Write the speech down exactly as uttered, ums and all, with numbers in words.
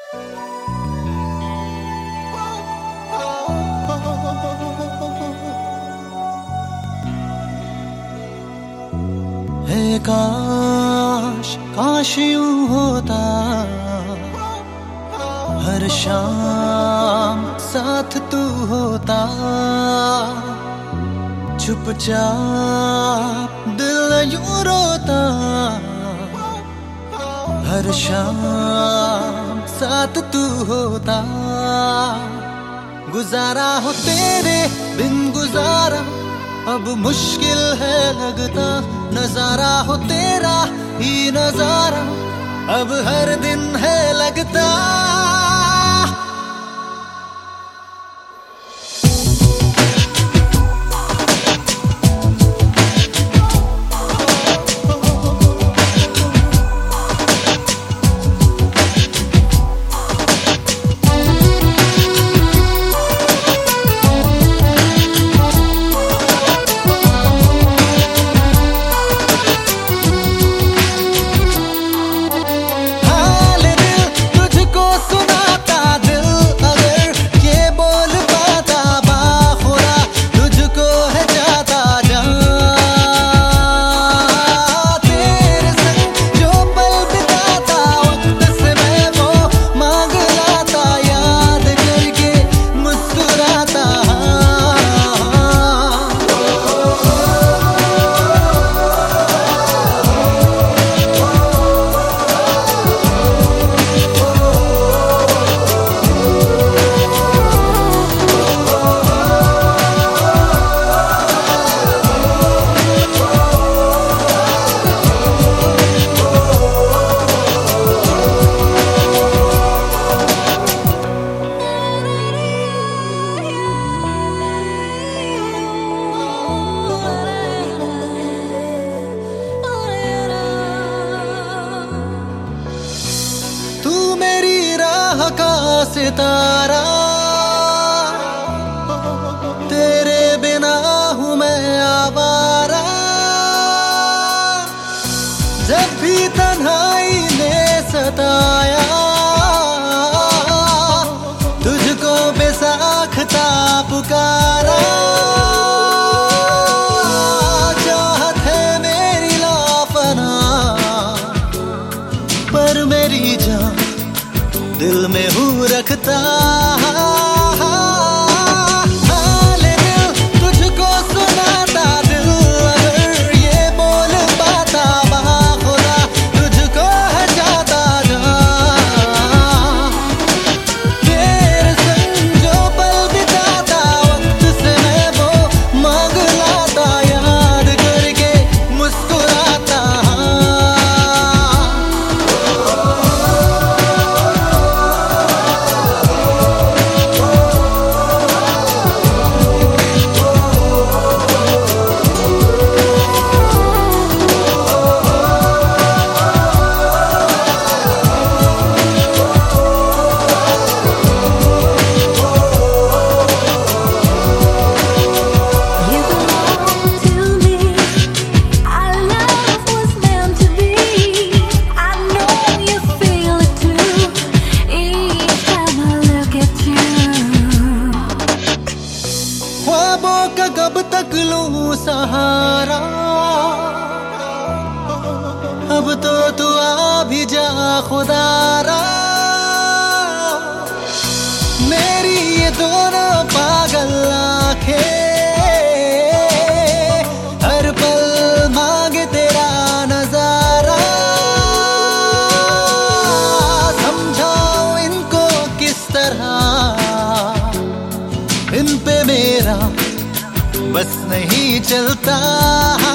है काश काश यूं होता हर शाम साथ तू होता, चुपचाप दिल यूं रोता हर शाम साथ तू होता। गुजारा हो तेरे बिन गुजारा अब मुश्किल है लगता, नजारा हो तेरा ही नजारा अब हर दिन है लगता। का सितारा तेरे बिना हूँ मैं आवारा, जब भी तन्हाई ने सताया तुझको बेसाख्ता पुकारा। चाहत है मेरी लाफना पर मेरी जान दिल में हूँ रखता। हाले दिल तुझको सुनाता, दिल अगर ये बोल पाता बाखुदा तुझको है चाहता जहाँ। तेरे संग जो पल बिताता वक्त से मैं वो मांग लाता, याद करके मुस्कुराता। ख्वाबों का कब तक लूं सहारा, अब तो तू आ भी जा खुदारा। मेरी ये दोनों पागल आंखें हर पल मांगे तेरा नजारा। समझाओ इनको किस तरह इन पे मेरा बस नहीं चलता।